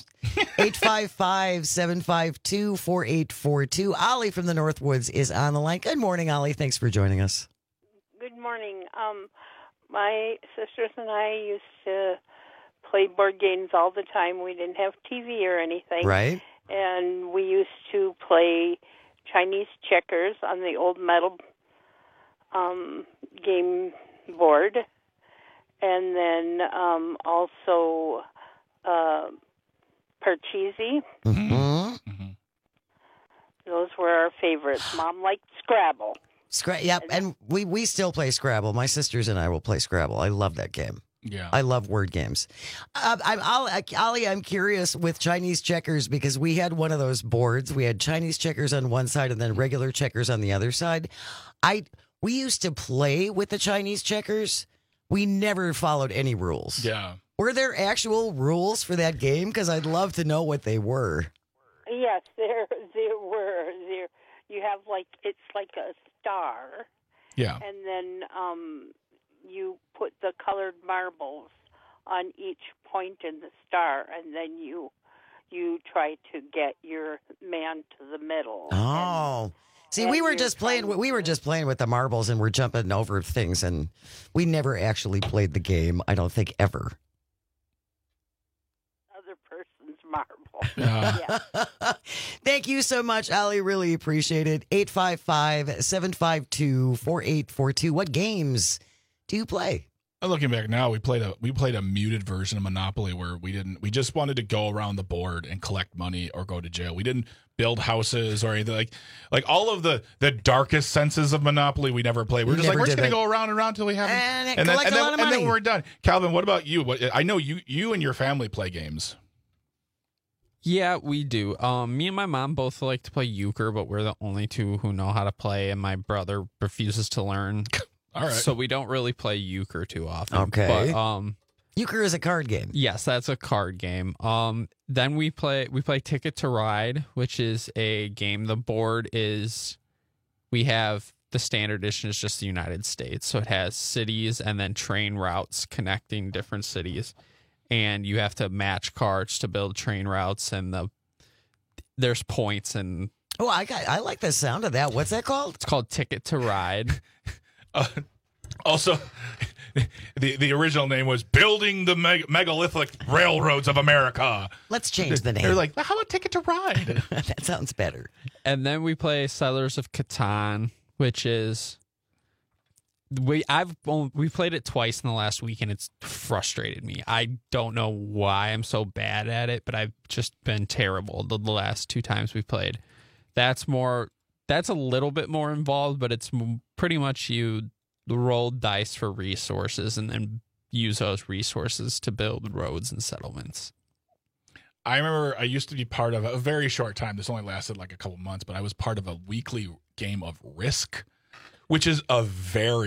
855-752-4842. Ollie from the Northwoods is on the line. Good morning, Ollie. Thanks for joining us. Good morning. My sisters and I used to play board games all the time. We didn't have TV or anything. Right. And we used to play Chinese checkers on the old metal game board. And then also Parcheesi. Mm-hmm. Those were our favorites. Mom liked Scrabble. Yep, and we still play Scrabble. My sisters and I will play Scrabble. I love that game. Yeah, I love word games. Ollie, I'm curious with Chinese checkers because we had one of those boards. We had Chinese checkers on one side and then regular checkers on the other side. We used to play with the Chinese checkers. We never followed any rules. Yeah. Were there actual rules for that game? Because I'd love to know what they were. Yes, there were. You have it's like a star. Yeah. And then you put the colored marbles on each point in the star, and then you try to get your man to the middle. Oh. See, we were just playing with the marbles and we're jumping over things, and we never actually played the game, I don't think, ever. Other person's marble. Yeah. Thank you so much, Allie. Really appreciate it. 855-752-4842. What games do you play? Looking back now, we played a muted version of Monopoly where we just wanted to go around the board and collect money or go to jail. We didn't build houses or anything like all of the darkest senses of Monopoly. We never played. We're just we're just gonna go around and around until we have and then we're done. Calvin, what about you? I know you and your family play games. Yeah, we do. Me and my mom both like to play euchre, but we're the only two who know how to play, and my brother refuses to learn. All right. So we don't really play euchre too often. Okay. But, euchre is a card game. Yes, that's a card game. Then we play Ticket to Ride, which is a game. The board is, we have the standard edition is just the United States, so it has cities and then train routes connecting different cities. And you have to match cards to build train routes, and there's points and. Oh, I like the sound of that. What's that called? It's called Ticket to Ride. Also, the original name was Building the Megalithic Railroads of America. Let's change the name. They're like, how about Ticket to Ride? That sounds better. And then we play Settlers of Catan, which is. We played it twice in the last week, and it's frustrated me. I don't know why I'm so bad at it, but I've just been terrible the last two times we played. That's a little bit more involved, but it's pretty much you roll dice for resources and then use those resources to build roads and settlements. I remember I used to be part of a very short time. This only lasted like a couple months, but I was part of a weekly game of Risk, which is a very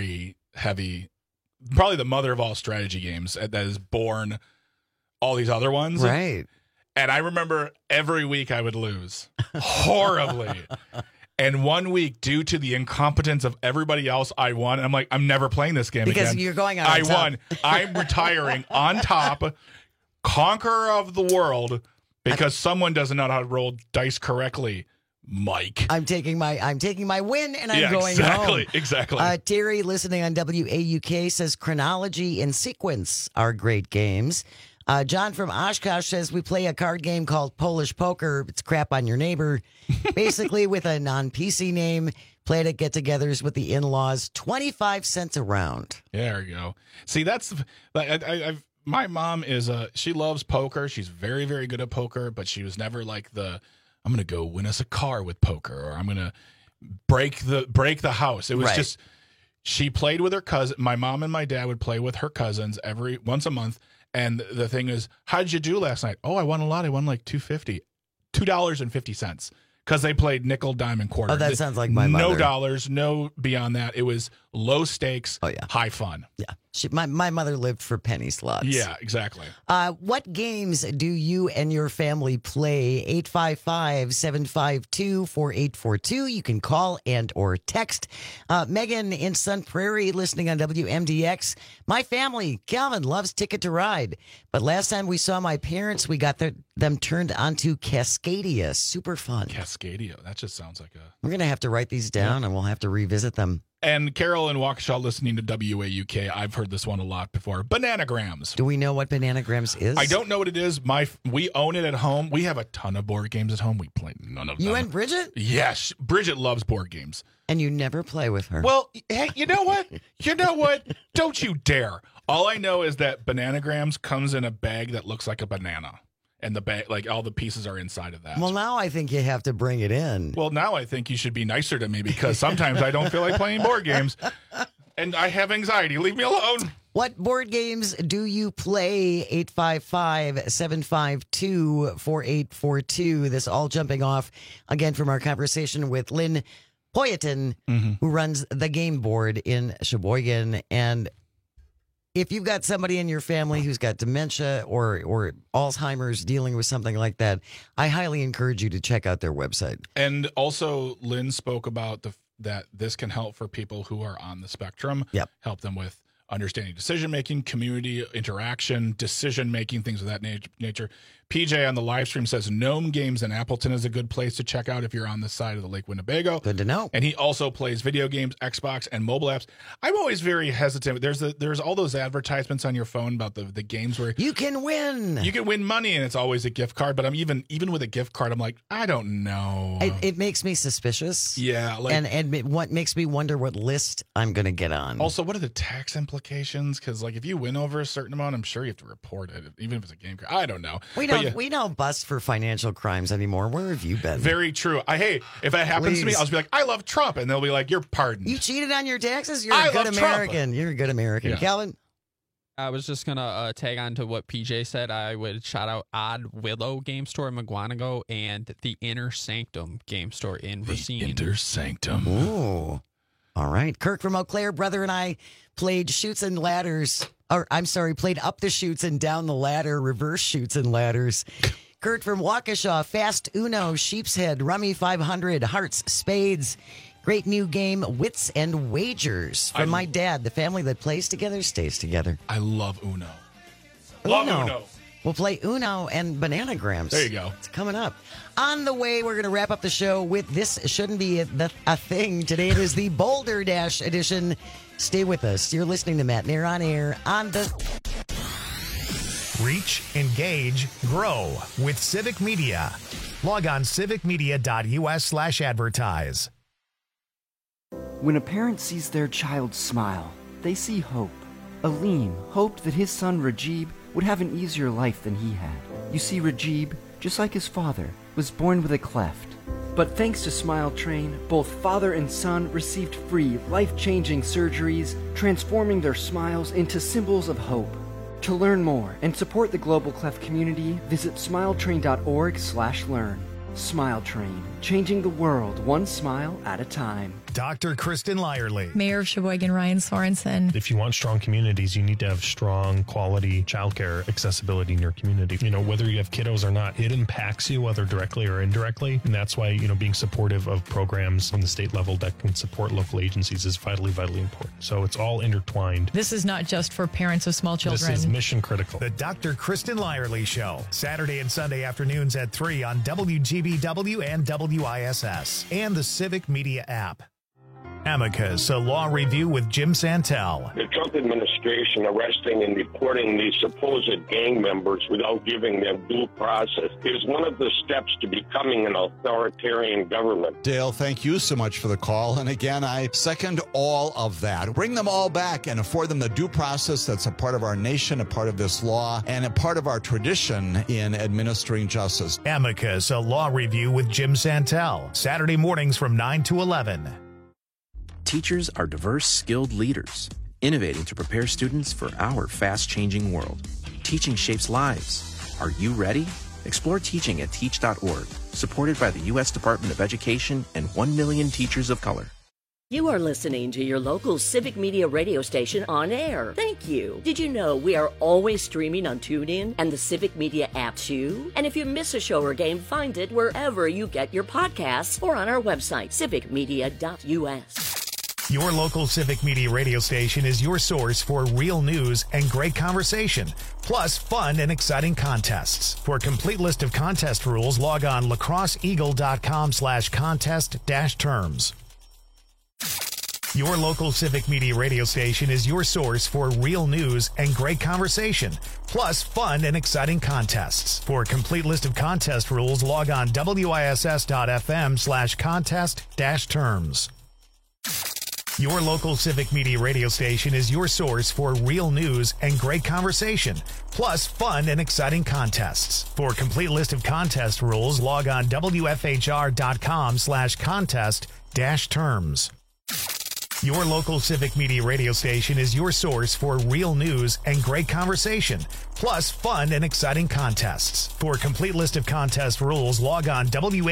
heavy, probably the mother of all strategy games that has born all these other ones. Right. And I remember every week I would lose horribly. And one week, due to the incompetence of everybody else, I won. And I'm like, I'm never playing this game because again. You're going on I top. won. I'm retiring on top, conqueror of the world, because someone doesn't know how to roll dice correctly. Mike, I'm taking my win and I'm going exactly, home. Exactly. Terry, listening on WAUK, says Chronology and Sequence are great games. John from Oshkosh says we play a card game called Polish Poker. It's crap on your neighbor. Basically with a non-PC name. Played at get-togethers with the in-laws. 25 cents a round. There you go. See, that's my mom is she loves poker. She's very, very good at poker, but she was never like I'm going to go win us a car with poker, or I'm going to break the house. It was just she played with her cousin. My mom and my dad would play with her cousins once a month. And the thing is, how did you do last night? Oh, I won a lot. I won like $2.50. Because they played nickel, dime, and quarter. Oh, that sounds like my mother. No dollars, no beyond that. It was low stakes, high fun. Yeah. My mother lived for penny slots. Yeah, exactly. What games do you and your family play? 855-752-4842. You can call and or text. Megan in Sun Prairie listening on WMDX. My family, Calvin, loves Ticket to Ride. But last time we saw my parents, we got them turned onto Cascadia. Super fun. Cascadia. That just sounds like a... We're going to have to write these down and we'll have to revisit them. And Carol in Waukesha listening to WAUK, I've heard this one a lot before. Bananagrams. Do we know what Bananagrams is? I don't know what it is. We own it at home. We have a ton of board games at home. We play none of them. You and Bridget? Yes. Bridget loves board games. And you never play with her. Well, hey, you know what? Don't you dare. All I know is that Bananagrams comes in a bag that looks like a banana. And the bag, like all the pieces are inside of that. Well, now I think you have to bring it in. Well, now I think you should be nicer to me because sometimes I don't feel like playing board games and I have anxiety. Leave me alone. What board games do you play? 855-752-4842. This all jumping off again from our conversation with Lynn Poyetin, who runs the game board in Sheboygan. And if you've got somebody in your family who's got dementia or Alzheimer's dealing with something like that, I highly encourage you to check out their website. And also, Lynn spoke about that this can help for people who are on the spectrum. Yep. Help them with understanding decision-making, community interaction, decision-making, things of that nature. PJ on the live stream says Gnome Games in Appleton is a good place to check out if you're on this side of the Lake Winnebago. Good to know. And he also plays video games, Xbox, and mobile apps. I'm always very hesitant. There's all those advertisements on your phone about the games where you can win. You can win money, and it's always a gift card. But I'm even with a gift card, I'm like, I don't know. It makes me suspicious. Yeah, and what makes me wonder what list I'm going to get on. Also, what are the tax implications? Because if you win over a certain amount, I'm sure you have to report it, even if it's a game card. I don't know. We don't bust for financial crimes anymore. Where have you been? Very true. Hey, if that happens to me, I'll just be like, I love Trump, and they'll be like, you're pardoned. You cheated on your taxes? You're a good American. Trump. You're a good American. Yeah. Calvin? I was just going to tag on to what PJ said. I would shout out Odd Willow Game Store in McGuanago and the Inner Sanctum Game Store in Racine. Inner Sanctum. Ooh. All right. Kirk from Eau Claire, brother and I played Chutes and Ladders. Played up the chutes and down the ladder, reverse chutes and ladders. Kurt from Waukesha, Fast Uno, Sheep's Head, Rummy 500, Hearts, Spades. Great new game, Wits and Wagers. From my dad, the family that plays together stays together. I love Uno. Love Uno. We'll play Uno and Bananagrams. There you go. It's coming up. On the way, we're going to wrap up the show with This Shouldn't Be a Thing. Today it is the Boulder Dash edition. Stay with us. You're listening to Matt Nair on Air on the... Reach, engage, grow with Civic Media. Log on civicmedia.us/advertise. When a parent sees their child smile, they see hope. Aleem hoped that his son Rajib would have an easier life than he had. You see, Rajib, just like his father, was born with a cleft. But thanks to Smile Train, both father and son received free, life-changing surgeries, transforming their smiles into symbols of hope. To learn more and support the Global Cleft community, visit smiletrain.org/learn. Smile Train, changing the world one smile at a time. Dr. Kristen Lyerly. Mayor of Sheboygan, Ryan Sorensen. If you want strong communities, you need to have strong quality childcare accessibility in your community. You know, whether you have kiddos or not, it impacts you, whether directly or indirectly. And that's why, you know, being supportive of programs on the state level that can support local agencies is vitally, vitally important. So it's all intertwined. This is not just for parents of small children. This is mission critical. The Dr. Kristen Lyerly Show, Saturday and Sunday afternoons at 3 on WGBW and WISS and the Civic Media app. Amicus, a law review with Jim Santel. The Trump administration arresting and deporting these supposed gang members without giving them due process is one of the steps to becoming an authoritarian government. Dale, thank you so much for the call. And again, I second all of that. Bring them all back and afford them the due process that's a part of our nation, a part of this law, and a part of our tradition in administering justice. Amicus, a law review with Jim Santel, Saturday mornings from 9 to 11. Teachers are diverse, skilled leaders, innovating to prepare students for our fast-changing world. Teaching shapes lives. Are you ready? Explore teaching at teach.org, supported by the U.S. Department of Education and 1 million teachers of color. You are listening to your local Civic Media radio station on air. Thank you. Did you know we are always streaming on TuneIn and the Civic Media app too? And if you miss a show or game, find it wherever you get your podcasts or on our website, civicmedia.us. Your local Civic Media radio station is your source for real news and great conversation, plus fun and exciting contests. For a complete list of contest rules, log on lacrosseeagle.com/contest-terms. Your local Civic Media radio station is your source for real news and great conversation, plus fun and exciting contests. For a complete list of contest rules, log on wiss.fm/contest-terms. Your local Civic Media radio station is your source for real news and great conversation, plus fun and exciting contests. For a complete list of contest rules, log on wfhr.com/contest-terms. Your local Civic Media radio station is your source for real news and great conversation, plus fun and exciting contests. For a complete list of contest rules, log on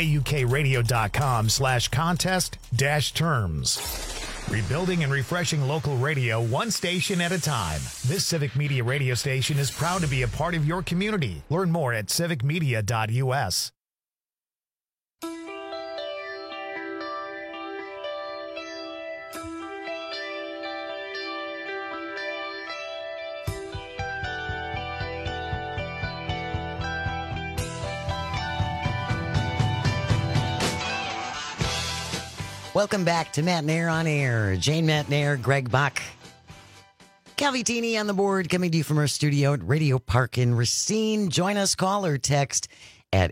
waukradio.com/contest-terms. Rebuilding and refreshing local radio one station at a time. This Civic Media radio station is proud to be a part of your community. Learn more at civicmedia.us. Welcome back to Matt Nair on Air. Jane Matt Nair, Greg Bach, Calvitini on the board, coming to you from our studio at Radio Park in Racine. Join us, call or text at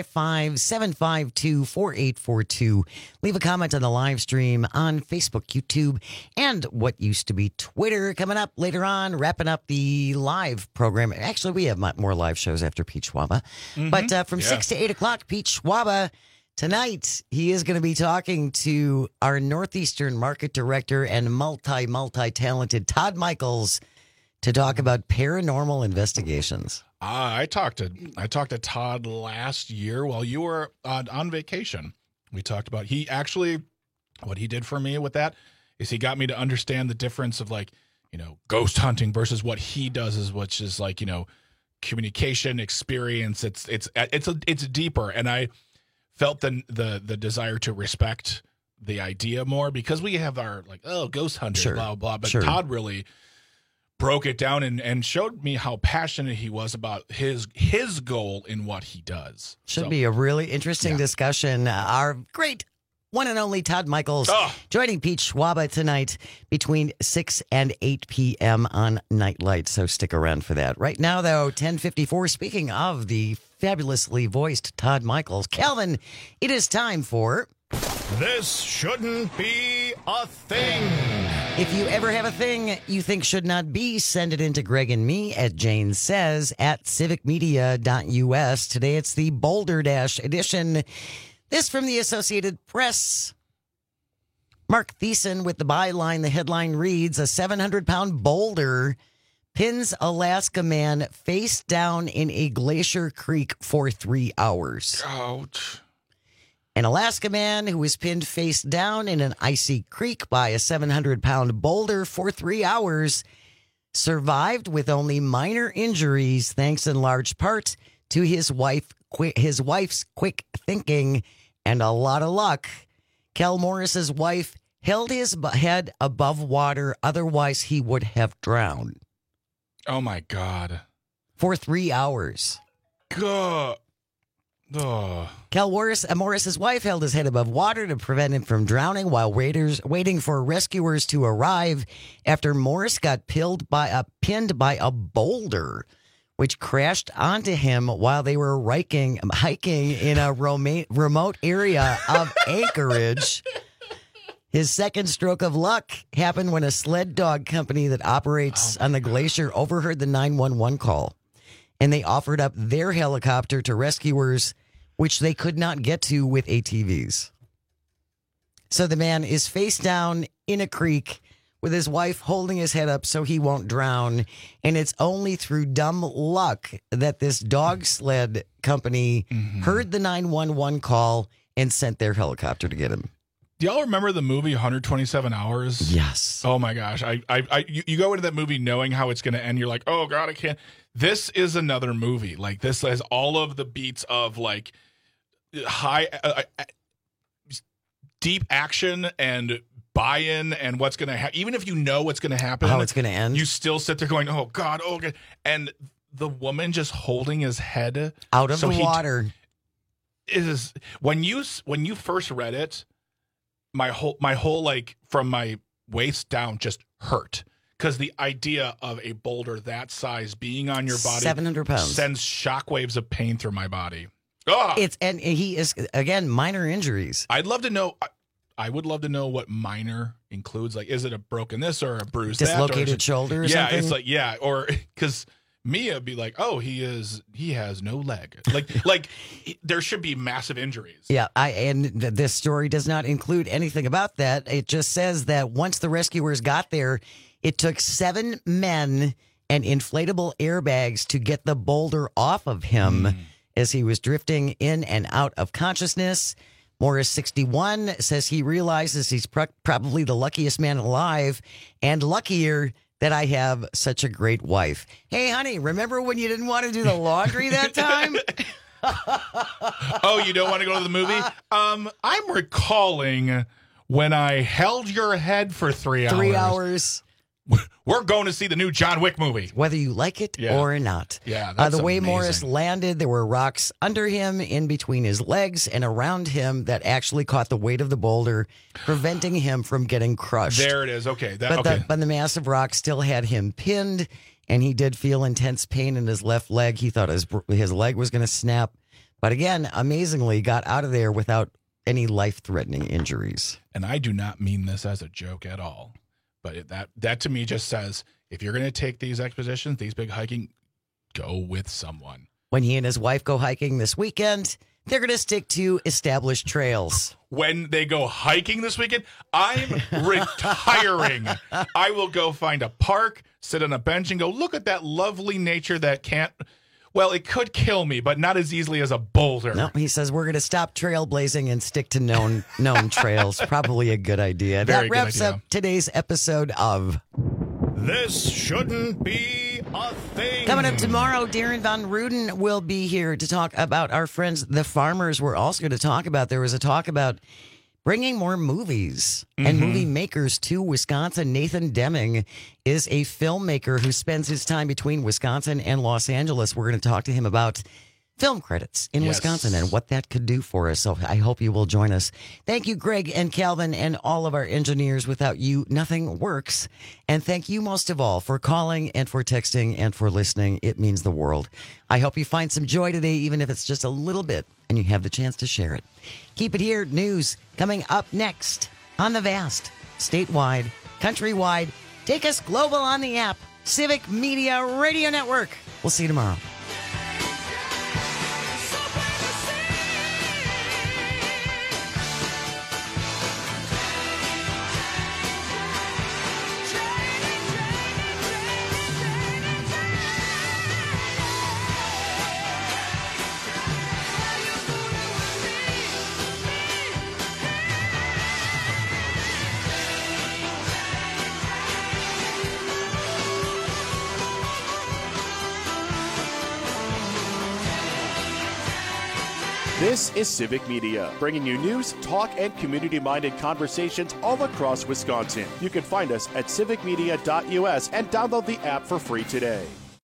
855-752-4842. Leave a comment on the live stream on Facebook, YouTube, and what used to be Twitter. Coming up later on, wrapping up the live program. Actually, we have more live shows after Pete Schwaba. But from 6 to 8 o'clock, Pete Schwaba. Tonight, he is going to be talking to our Northeastern Market Director and multi-talented Todd Michaels to talk about paranormal investigations. I talked to Todd last year while you were on vacation. We talked about what he did for me with that is he got me to understand the difference of ghost hunting versus what he does which is communication experience. It's deeper, and I felt the desire to respect the idea more because we have our ghost hunters, blah, blah, but Todd really broke it down and showed me how passionate he was about his goal in what he does. Should be a really interesting discussion. Our great one and only Todd Michaels joining Pete Schwaba tonight between 6 and 8 p.m. on Nightlight, so stick around for that. Right now, though, 10:54, speaking of the fabulously voiced Todd Michaels. Calvin, it is time for... This Shouldn't Be a Thing. If you ever have a thing you think should not be, send it in to Greg and me at Jane Says at civicmedia.us. Today it's the Boulder Dash edition. This from the Associated Press. Mark Thiessen with the byline. The headline reads, a 700-pound boulder pins Alaska man face down in a glacier creek for 3 hours. Ouch. An Alaska man who was pinned face down in an icy creek by a 700-pound boulder for 3 hours survived with only minor injuries, thanks in large part to his wife's quick thinking and a lot of luck. Kel Morris's wife held his head above water, otherwise he would have drowned. Oh my God. For 3 hours. God. Oh. Kel Morris's wife held his head above water to prevent him from drowning while waiting for rescuers to arrive after Morris got pinned by a boulder, which crashed onto him while they were hiking in a remote area of Anchorage. His second stroke of luck happened when a sled dog company that operates on the glacier overheard the 911 call, and they offered up their helicopter to rescuers, which they could not get to with ATVs. So the man is face down in a creek with his wife holding his head up so he won't drown, and it's only through dumb luck that this dog sled company heard the 911 call and sent their helicopter to get him. Do y'all remember the movie 127 Hours? Yes. Oh my gosh. You go into that movie knowing how it's going to end. You're like, oh God, I can't. This is another movie. Like, this has all of the beats of like high, deep action and buy-in and what's going to happen. Even if you know what's going to happen, how it's going to end, you still sit there going, oh God, oh God. And the woman just holding his head out of the water is when you first read it, my whole like from my waist down just hurt, because the idea of a boulder that size being on your body, 700 pounds, sends shockwaves of pain through my body. Ugh. And he is, again, minor injuries. I'd love to know. I would love to know what minor includes. Like, is it a broken this or a bruised dislocated that? Or shoulder? Or yeah, something? It's like or because Mia would be like, oh, he has no leg. Like there should be massive injuries. Yeah, and this story does not include anything about that. It just says that once the rescuers got there, it took 7 men and inflatable airbags to get the boulder off of him as he was drifting in and out of consciousness. Morris, 61, says he realizes he's probably the luckiest man alive, and luckier that I have such a great wife. Hey, honey, remember when you didn't want to do the laundry that time? Oh, you don't want to go to the movie? I'm recalling when I held your head for 3 hours. 3 hours. We're going to see the new John Wick movie. Whether you like it or not. Yeah, that's the way amazing. Morris landed, there were rocks under him, in between his legs, and around him that actually caught the weight of the boulder, preventing him from getting crushed. There it is. Okay. But the massive rock still had him pinned, and he did feel intense pain in his left leg. He thought his leg was going to snap. But again, amazingly, got out of there without any life-threatening injuries. And I do not mean this as a joke at all. But that to me just says, if you're going to take these expeditions, these big hiking, go with someone. When he and his wife go hiking this weekend, they're going to stick to established trails. When they go hiking this weekend, I'm retiring. I will go find a park, sit on a bench, and go, look at that lovely nature that can't... Well, it could kill me, but not as easily as a boulder. No, he says we're going to stop trailblazing and stick to known trails. Probably a good idea. Very that wraps good idea. up today's episode of This Shouldn't Be a Thing. Coming up tomorrow, Darren Von Ruden will be here to talk about our friends, the farmers. We're also going to talk about, there was a talk about bringing more movies and movie makers to Wisconsin. Nathan Deming is a filmmaker who spends his time between Wisconsin and Los Angeles. We're going to talk to him about film credits in Wisconsin and what that could do for us. So I hope you will join us. Thank you, Greg and Calvin and all of our engineers. Without you, nothing works. And thank you most of all for calling and for texting and for listening. It means the world. I hope you find some joy today, even if it's just a little bit, and you have the chance to share it. Keep it here. News coming up next on the vast, statewide, countrywide, take us global on the app, Civic Media Radio Network. We'll see you tomorrow. This is Civic Media, bringing you news, talk, and community-minded conversations all across Wisconsin. You can find us at civicmedia.us and download the app for free today.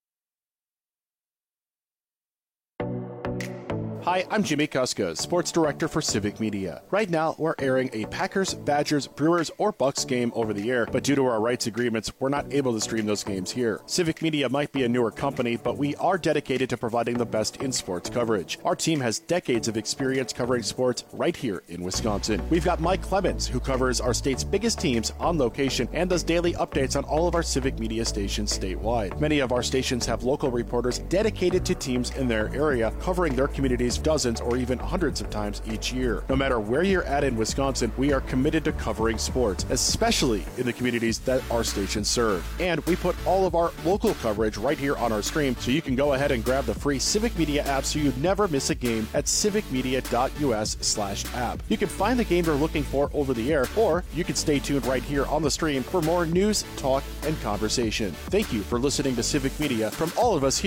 Hi, I'm Jimmy Kuska, Sports Director for Civic Media. Right now, we're airing a Packers, Badgers, Brewers, or Bucks game over the air, but due to our rights agreements, we're not able to stream those games here. Civic Media might be a newer company, but we are dedicated to providing the best in sports coverage. Our team has decades of experience covering sports right here in Wisconsin. We've got Mike Clemens, who covers our state's biggest teams on location and does daily updates on all of our Civic Media stations statewide. Many of our stations have local reporters dedicated to teams in their area, covering their communities dozens or even hundreds of times each year. No matter where you're at in Wisconsin, we are committed to covering sports, especially in the communities that our stations serve. And we put all of our local coverage right here on our stream, so you can go ahead and grab the free Civic Media app so you never miss a game at civicmedia.us/app. You can find the game you're looking for over the air, or you can stay tuned right here on the stream for more news, talk, and conversation. Thank you for listening to Civic Media from all of us here